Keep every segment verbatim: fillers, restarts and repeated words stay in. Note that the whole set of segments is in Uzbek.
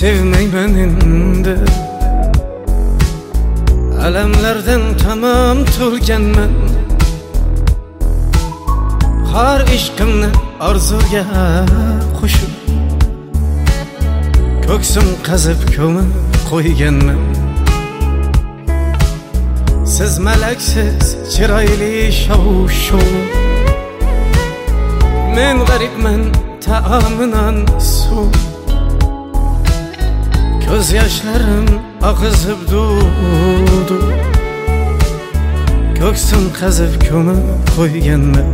sevmeymen endi. Alamlardan tamam to'lganman. Har ishqimni orzuga qo'shib ko'ksim qazib ko'mib qo'yganman. Siz malaksiz chiroyli shov-shuv, men g'aribman taominan suv. Ko'z yoshlarim oqizib duv-duv, ko'ksim qazib ko'mib qo'yganman.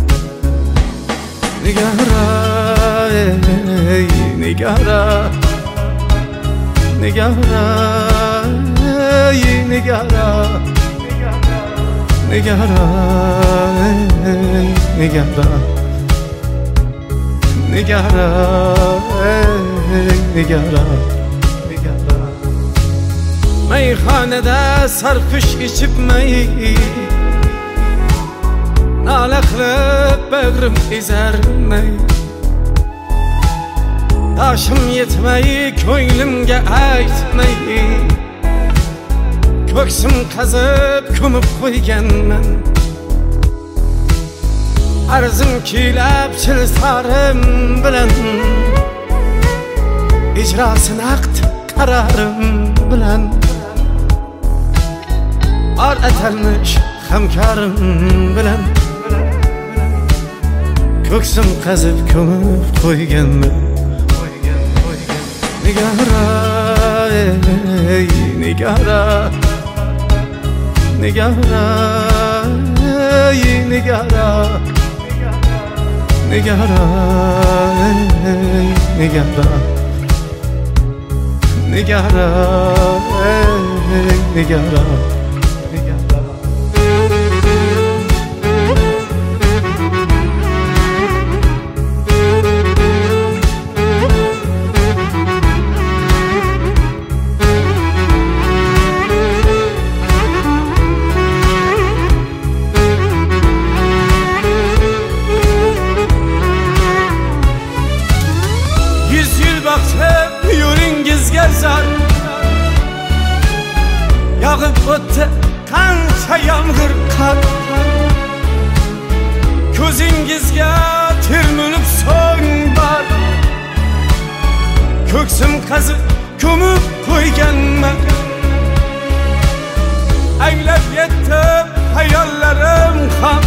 Nigara, ey nigara, nigara, ey nigara, nigara, ey nigara, nigara, ey nigara. Meyhanede sarhoş içipmey, nala qilib bag'rim ezarmay. Toshim yetmay ko'nglimga aytmay, ko'ksim qazib ko'mib qo'yganman. Arzim kuylab chilsarim bilan, ijrosi naqd qararim bilan. Ar atalmish hamkarim bilan, ko'ksim qazib ko'mib qo'yganman. Nigara, ey nigara, nigara, ey nigara, nigara, ey nigara, nigara, ey nigara. Yo'lingizga zar yog'ib o'tdi qancha yomg'ir qar. Ko'zingizga termilib so'ng bor, ko'ksim qazib ko'mib qo'yganman. Anglab yetdim hayollarim ham,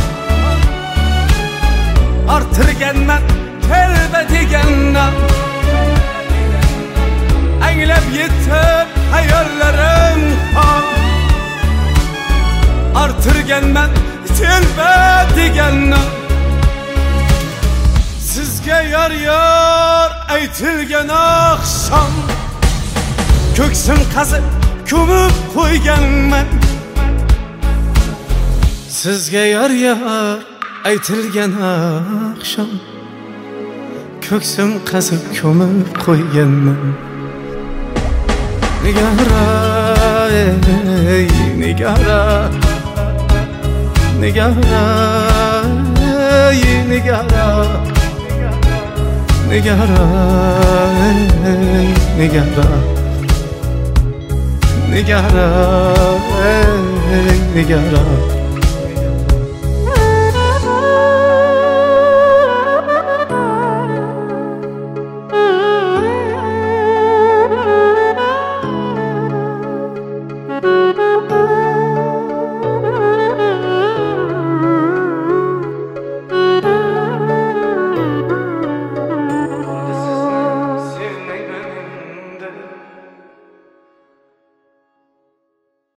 orttirganman telba degandan. Anglab yetib hayollarim ham, orttirganman telba degandan. Sizga yor yor aytilgan oqshom, ko'ksim qazib ko'mib qo'yganman. Sizga yor yor aytilgan oqshom, ko'ksim qazib ko'mib qo'yganman. Nigara, ey nigara, nigara, ey nigara, nigara, ey nigara, nigara, ey nigara.